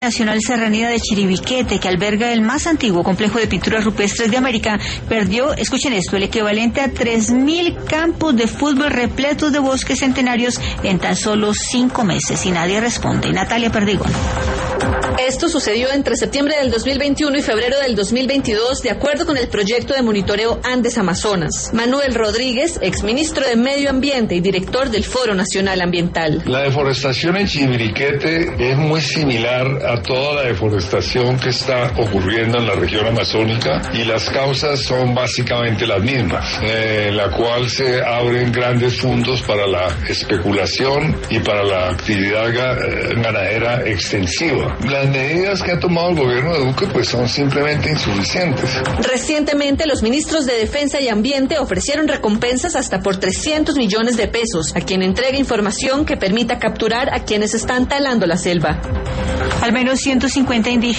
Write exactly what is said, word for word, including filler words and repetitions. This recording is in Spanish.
Nacional Serranía de Chiribiquete, que alberga el más antiguo complejo de pinturas rupestres de América, perdió, escuchen esto, el equivalente a tres mil campos de fútbol repletos de bosques centenarios en tan solo cinco meses. Y nadie responde. Natalia Perdigón. Esto sucedió entre septiembre del dos mil veintiuno y febrero del dos mil veintidós, de acuerdo con el proyecto de monitoreo Andes Amazonas. Manuel Rodríguez, exministro de Medio Ambiente y director del Foro Nacional Ambiental. La deforestación en Chiribiquete es muy similar a toda la deforestación que está ocurriendo en la región amazónica y las causas son básicamente las mismas, eh, en la cual se abren grandes fondos para la especulación y para la actividad ganadera extensiva. Las medidas que ha tomado el gobierno de Duque pues son simplemente insuficientes. Recientemente los ministros de Defensa y Ambiente ofrecieron recompensas hasta por trescientos millones de pesos a quien entregue información que permita capturar a quienes están talando la selva. Al menos ciento cincuenta indígenas